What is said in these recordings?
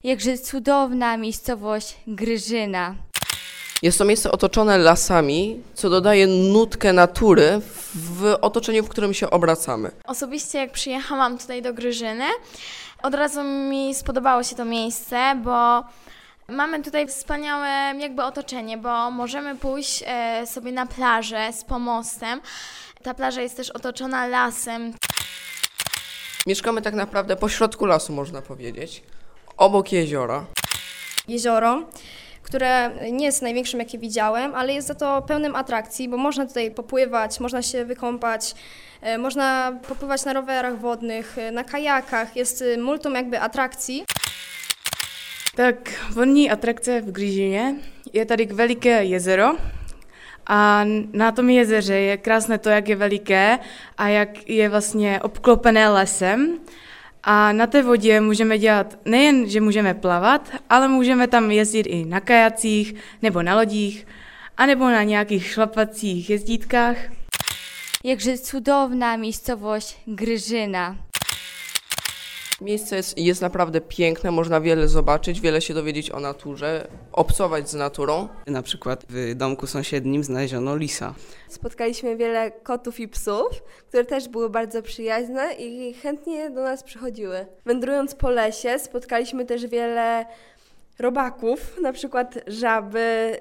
Jakże cudowna miejscowość Gryżyna. Jest to miejsce otoczone lasami, co dodaje nutkę natury w otoczeniu, w którym się obracamy. Osobiście jak przyjechałam tutaj do Gryżyny, od razu mi spodobało się to miejsce, bo mamy tutaj wspaniałe jakby otoczenie, bo możemy pójść sobie na plażę z pomostem. Ta plaża jest też otoczona lasem. Mieszkamy tak naprawdę pośrodku lasu, można powiedzieć, obok jeziora. Jezioro, które nie jest największym, jakie widziałem, ale jest za to pełnym atrakcji, bo można tutaj popływać, można się wykąpać, można popływać na rowerach wodnych, na kajakach, jest multum jakby atrakcji. Tak, vodní atrakce v Gryžině je tady veliké jezero a na tom jezeře je krásné to, jak je veliké a jak je vlastně obklopené lesem. A na té vodě můžeme dělat nejen, že můžeme plavat, ale můžeme tam jezdit i na kajacích nebo na lodích, anebo na nějakých šlapacích jezdítkách. Jakże cudowna miejscowość Gryżyna. Miejsce jest naprawdę piękne, można wiele zobaczyć, wiele się dowiedzieć o naturze, obcować z naturą. Na przykład w domku sąsiednim znaleziono lisa. Spotkaliśmy wiele kotów i psów, które też były bardzo przyjaźne i chętnie do nas przychodziły. Wędrując po lesie spotkaliśmy też wiele robaków, na przykład żaby,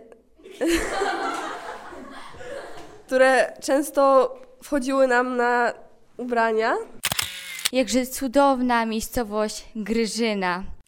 które często wchodziły nam na ubrania. Jakże cudowna miejscowość Gryżyna.